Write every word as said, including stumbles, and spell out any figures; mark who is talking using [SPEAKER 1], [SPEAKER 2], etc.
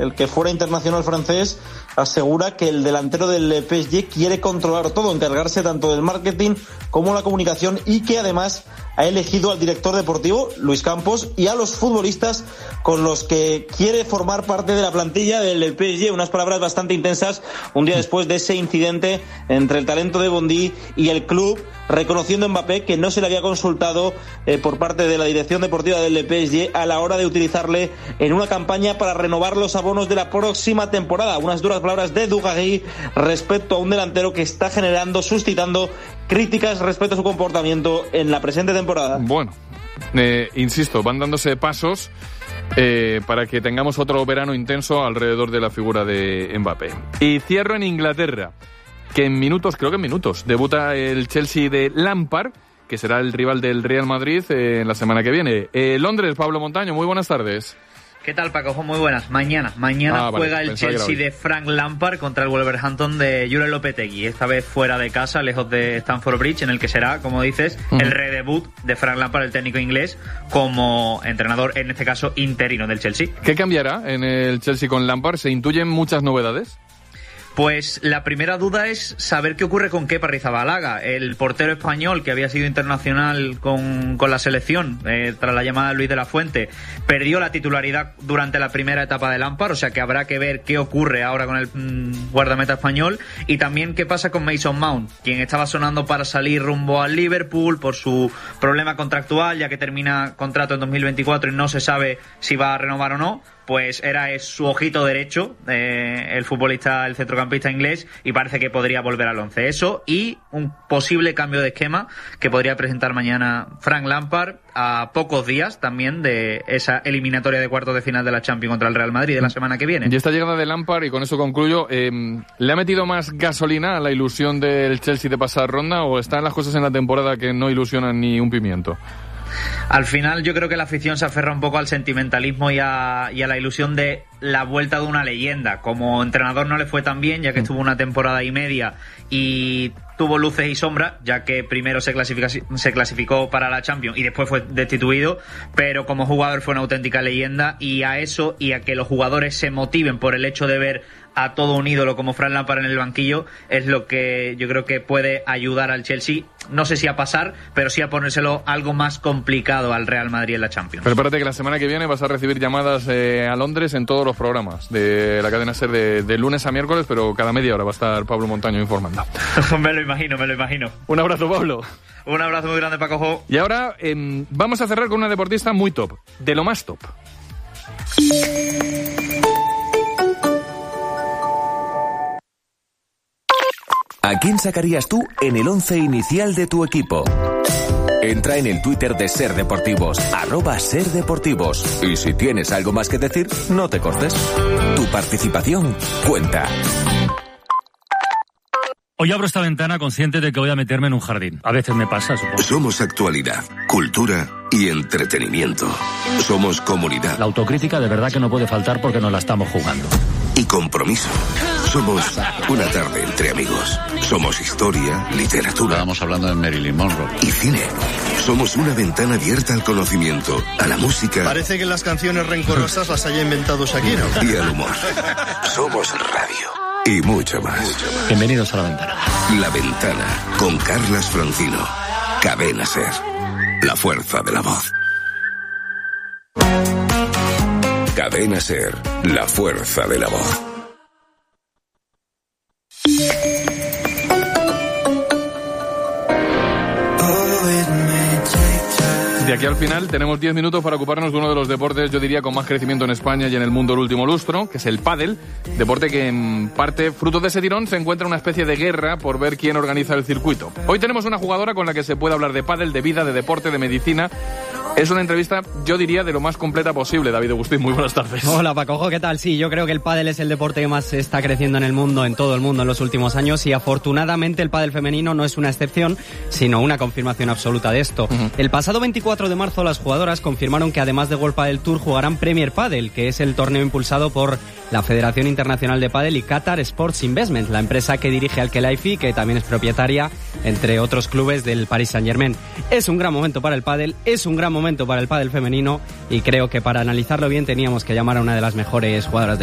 [SPEAKER 1] el que fuera internacional francés, asegura que el delantero del P S G quiere controlar todo, encargarse tanto del marketing como la comunicación, y que además ha elegido al director deportivo, Luis Campos, y a los futbolistas con los que quiere formar parte de la plantilla del P S G. Unas palabras bastante intensas un día después de ese incidente entre el talento de Bondy y el club, reconociendo a Mbappé que no se le había consultado eh, por parte de la dirección deportiva del P S G a la hora de utilizarle en una campaña para renovar los abonos de la próxima temporada. Unas duras palabras de Dugarry respecto a un delantero que está generando, suscitando críticas respecto a su comportamiento en la presente temporada.
[SPEAKER 2] Bueno, eh, insisto, van dándose pasos eh, para que tengamos otro verano intenso alrededor de la figura de Mbappé. Y cierro en Inglaterra, que en minutos, creo que en minutos, debuta el Chelsea de Lampard, que será el rival del Real Madrid eh, en la semana que viene. Eh, Londres, Pablo Montaño, muy buenas tardes.
[SPEAKER 3] ¿Qué tal, Paco? Muy buenas. Mañana, mañana ah, juega vale, el Chelsea de Frank Lampard contra el Wolverhampton de Jurgen Lopetegui. Esta vez fuera de casa, lejos de Stamford Bridge, en el que será, como dices, uh-huh. el redebut de Frank Lampard, el técnico inglés, como entrenador, en este caso, interino del Chelsea.
[SPEAKER 2] ¿Qué cambiará en el Chelsea con Lampard? ¿Se intuyen muchas novedades?
[SPEAKER 3] Pues la primera duda es saber qué ocurre con Kepa Arrizabalaga, el portero español que había sido internacional con, con la selección eh, tras la llamada de Luis de la Fuente. Perdió la titularidad durante la primera etapa de Lampard, o sea que habrá que ver qué ocurre ahora con el mmm, guardameta español, y también qué pasa con Mason Mount, quien estaba sonando para salir rumbo al Liverpool por su problema contractual, ya que termina contrato en dos mil veinticuatro y no se sabe si va a renovar o no. Pues era es su ojito derecho, eh, el futbolista, el centrocampista inglés, y parece que podría volver al once. Eso y un posible cambio de esquema que podría presentar mañana Frank Lampard, a pocos días también de esa eliminatoria de cuartos de final de la Champions contra el Real Madrid de la semana que viene.
[SPEAKER 2] Y esta llegada de Lampard, y con eso concluyo, eh, ¿le ha metido más gasolina a la ilusión del Chelsea de pasar ronda, o están las cosas en la temporada que no ilusionan ni un pimiento?
[SPEAKER 3] Al final yo creo que la afición se aferra un poco al sentimentalismo y a, y a la ilusión de la vuelta de una leyenda. Como entrenador no le fue tan bien, ya que estuvo una temporada y media y tuvo luces y sombras, ya que primero se, clasifica, se clasificó para la Champions y después fue destituido, pero como jugador fue una auténtica leyenda, y a eso y a que los jugadores se motiven por el hecho de ver a todo un ídolo como Frank Lampard en el banquillo es lo que yo creo que puede ayudar al Chelsea, no sé si a pasar, pero sí a ponérselo algo más complicado al Real Madrid en la Champions.
[SPEAKER 2] Prepárate que la semana que viene vas a recibir llamadas eh, a Londres en todos los programas de la cadena SER de, de lunes a miércoles, pero cada media hora va a estar Pablo Montaño informando.
[SPEAKER 3] Me lo imagino, me lo imagino.
[SPEAKER 2] Un abrazo, Pablo.
[SPEAKER 3] Un abrazo muy grande, Paco Jo.
[SPEAKER 2] Y ahora eh, vamos a cerrar con una deportista muy top, de lo más top.
[SPEAKER 4] ¿A quién sacarías tú en el once inicial de tu equipo? Entra en el Twitter de Ser Deportivos, arroba Ser Deportivos. Y si tienes algo más que decir, no te cortes. Tu participación cuenta.
[SPEAKER 5] Hoy abro esta ventana consciente de que voy a meterme en un jardín. A veces me pasa, supongo.
[SPEAKER 6] Somos actualidad, cultura y entretenimiento. Somos comunidad.
[SPEAKER 5] La autocrítica de verdad que no puede faltar porque nos la estamos jugando.
[SPEAKER 6] Y compromiso. Somos una tarde entre amigos. Somos historia, literatura.
[SPEAKER 7] Estábamos hablando de Marilyn Monroe.
[SPEAKER 6] Y cine. Somos una ventana abierta al conocimiento, a la música.
[SPEAKER 8] Parece que las canciones rencorosas las haya inventado Shakira.
[SPEAKER 6] Y al humor. Somos radio. Y mucho más.
[SPEAKER 5] Bienvenidos a La Ventana.
[SPEAKER 6] La Ventana, con Carlas Francino. Cadena SER. La fuerza de la voz. Cadena SER. La fuerza de la voz.
[SPEAKER 2] De aquí al final tenemos diez minutos para ocuparnos de uno de los deportes, yo diría, con más crecimiento en España y en el mundo el último lustro, que es el pádel, deporte que en parte, fruto de ese tirón, se encuentra una especie de guerra por ver quién organiza el circuito. Hoy tenemos una jugadora con la que se puede hablar de pádel, de vida, de deporte, de medicina. Es una entrevista, yo diría, de lo más completa posible. David Agustín, muy buenas tardes.
[SPEAKER 9] Hola, Paco, ¿qué tal? Sí, yo creo que el pádel es el deporte que más está creciendo en el mundo, en todo el mundo, en los últimos años, y afortunadamente el pádel femenino no es una excepción, sino una confirmación absoluta de esto. Uh-huh. El pasado veinticuatro de marzo las jugadoras confirmaron que además de World Padel Tour jugarán Premier Padel, que es el torneo impulsado por la Federación Internacional de Padel y Qatar Sports Investment, la empresa que dirige Al Khelaifi, que también es propietaria, entre otros clubes, del Paris Saint-Germain. Es un gran momento para el pádel, es un gran momento para el pádel femenino, y creo que para analizarlo bien teníamos que llamar a una de las mejores jugadoras de